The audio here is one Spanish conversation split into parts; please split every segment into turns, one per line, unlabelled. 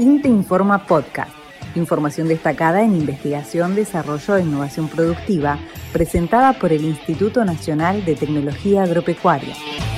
INTA Informa Podcast. Información destacada en investigación, desarrollo e innovación productiva, presentada por el Instituto Nacional de Tecnología Agropecuaria.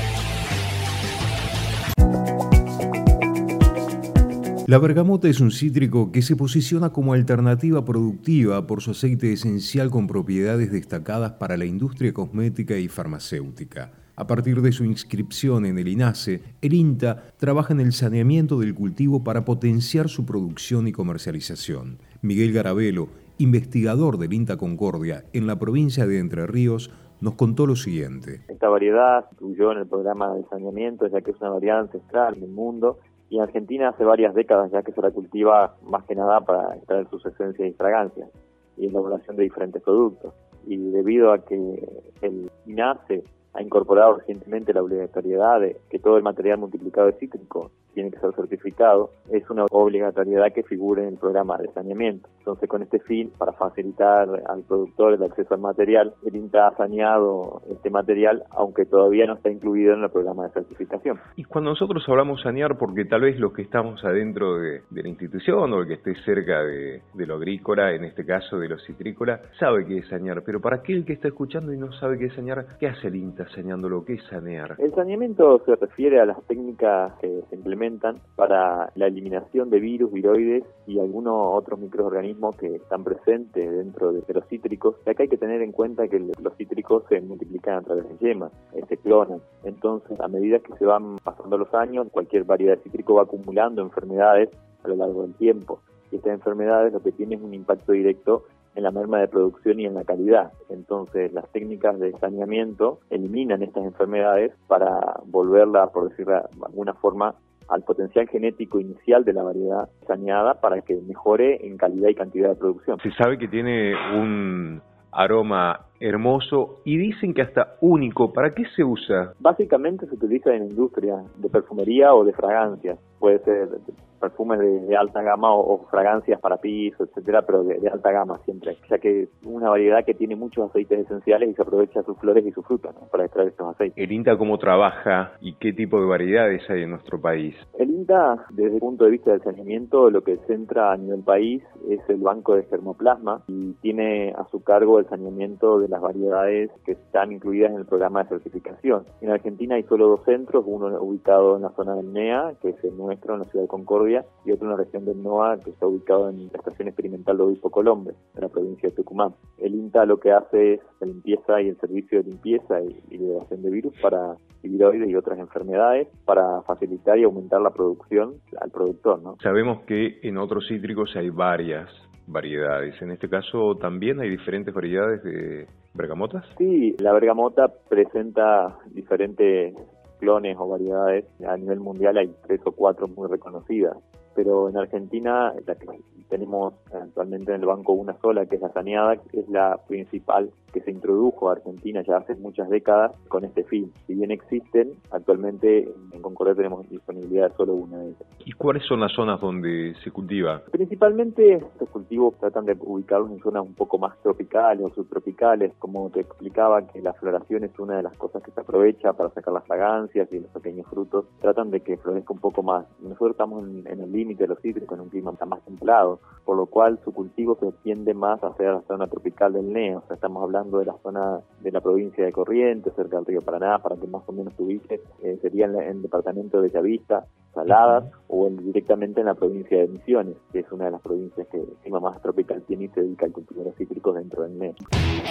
La bergamota es un cítrico que se posiciona como alternativa productiva por su aceite esencial con propiedades destacadas para la industria cosmética y farmacéutica. A partir de su inscripción en el INASE, el INTA trabaja en el saneamiento del cultivo para potenciar su producción y comercialización. Miguel Garabelo, investigador del INTA Concordia en la provincia de Entre Ríos, nos contó lo siguiente.
Esta variedad se incluyó en el programa de saneamiento, ya que es una variedad ancestral en el mundo, y en Argentina hace varias décadas ya que se la cultiva más que nada para extraer sus esencias y fragancias y elaboración de diferentes productos. Y debido a que el INASE ha incorporado recientemente la obligatoriedad de que todo el material multiplicado de cítrico tiene que ser certificado, es una obligatoriedad que figure en el programa de saneamiento. Entonces, con este fin, para facilitar al productor el acceso al material, el INTA ha saneado este material, aunque todavía no está incluido en el programa de certificación.
Y cuando nosotros hablamos sanear, porque tal vez los que estamos adentro de la institución o el que esté cerca de lo agrícola, en este caso de lo citrícola, sabe qué es sanear, pero para aquel que está escuchando y no sabe qué es sanear, ¿qué hace el INTA saneándolo? ¿Qué es sanear?
El saneamiento se refiere a las técnicas que se implementan para la eliminación de virus, viroides y algunos otros microorganismos que están presentes dentro de los cítricos. Y acá hay que tener en cuenta que los cítricos se multiplican a través de yemas, se clonan. Entonces, a medida que se van pasando los años, cualquier variedad de cítrico va acumulando enfermedades a lo largo del tiempo. Y estas enfermedades lo que tienen es un impacto directo en la merma de producción y en la calidad. Entonces, las técnicas de saneamiento eliminan estas enfermedades para volverla, por decirlo de alguna forma, al potencial genético inicial de la variedad saneada para que mejore en calidad y cantidad de producción.
Se sabe que tiene un aroma hermoso y dicen que hasta único. ¿Para qué se usa?
Básicamente se utiliza en la industria de perfumería o de fragancias. Puede ser perfumes de alta gama o fragancias para piso, etcétera, pero de alta gama siempre, ya que es una variedad que tiene muchos aceites esenciales y se aprovecha sus flores y sus frutas, ¿no?, para extraer estos aceites.
¿El INTA cómo trabaja y qué tipo de variedades hay en nuestro país?
El INTA, desde el punto de vista del saneamiento, lo que centra a nivel país es el banco de germoplasma y tiene a su cargo el saneamiento de las variedades que están incluidas en el programa de certificación. En Argentina hay solo 2 centros, uno ubicado en la zona del NEA, que es el nuestro, en la ciudad de Concordia, y otro en la región del NOA, que está ubicado en la Estación Experimental de Obispo Colombe, en la provincia de Tucumán. El INTA lo que hace es la limpieza y el servicio de limpieza y liberación de virus para viroides y otras enfermedades para facilitar y aumentar la producción al productor, ¿no?
Sabemos que en otros cítricos hay varias variedades. En este caso, ¿también hay diferentes variedades de bergamotas?
Sí, la bergamota presenta diferentes clones o variedades. A nivel mundial hay 3 o 4 muy reconocidas, pero en Argentina la que tenemos actualmente en el banco una sola, que es la saneada, es la principal que se introdujo a Argentina ya hace muchas décadas con este fin. Si bien existen, actualmente en Concordia tenemos disponibilidad de solo una de ellas.
¿Y cuáles son las zonas donde se cultiva?
Principalmente estos cultivos tratan de ubicarlos en zonas un poco más tropicales o subtropicales. Como te explicaba, que la floración es una de las cosas que se aprovecha para sacar las fragancias y los pequeños frutos. Tratan de que florezca un poco más. Nosotros estamos en el límite de los cítricos, en un clima más templado, por lo cual su cultivo se extiende más hacia la zona tropical del NEA. O sea, estamos hablando de la zona de la provincia de Corrientes, cerca del río Paraná, para que más o menos te ubiques, sería en el departamento de Bellavista, Saladas, o directamente en la provincia de Misiones, que es una de las provincias que el clima más tropical tiene y se dedica al cultivo de los cítricos dentro del NEA.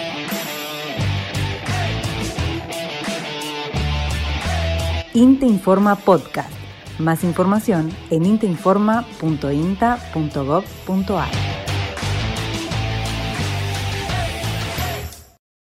INTA Informa Podcast. Más información en intainforma.inta.gov.ar.